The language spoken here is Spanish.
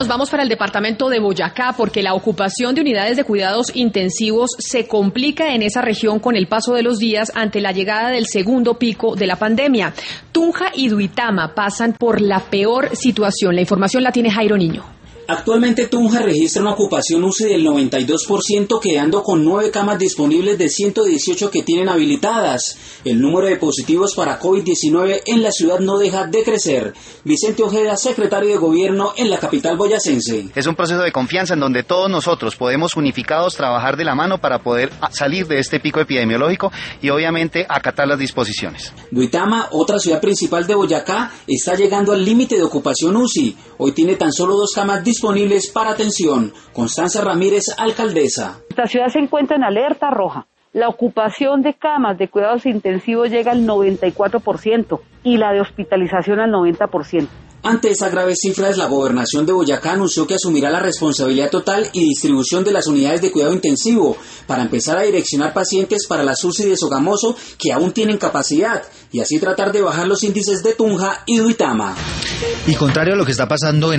Nos vamos para el departamento de Boyacá porque la ocupación de unidades de cuidados intensivos se complica en esa región con el paso de los días ante la llegada del segundo pico de la pandemia. Tunja y Duitama pasan por la peor situación. La información la tiene Jairo Niño. Actualmente Tunja registra una ocupación UCI del 92%, quedando con 9 camas disponibles de 118 que tienen habilitadas. El número de positivos para COVID-19 en la ciudad no deja de crecer. Vicente Ojeda, secretario de Gobierno en la capital boyacense. Es un proceso de confianza en donde todos nosotros podemos unificados trabajar de la mano para poder salir de este pico epidemiológico y obviamente acatar las disposiciones. Duitama, otra ciudad principal de Boyacá, está llegando al límite de ocupación UCI. Hoy tiene tan solo 2 camas disponibles para atención. Constanza Ramírez, alcaldesa. Esta ciudad se encuentra en alerta roja. La ocupación de camas de cuidados intensivos llega al 94% y la de hospitalización al 90%. Ante esas graves cifras, la gobernación de Boyacá anunció que asumirá la responsabilidad total y distribución de las unidades de cuidado intensivo para empezar a direccionar pacientes para las UCI de Sogamoso que aún tienen capacidad y así tratar de bajar los índices de Tunja y Duitama. Y contrario a lo que está pasando en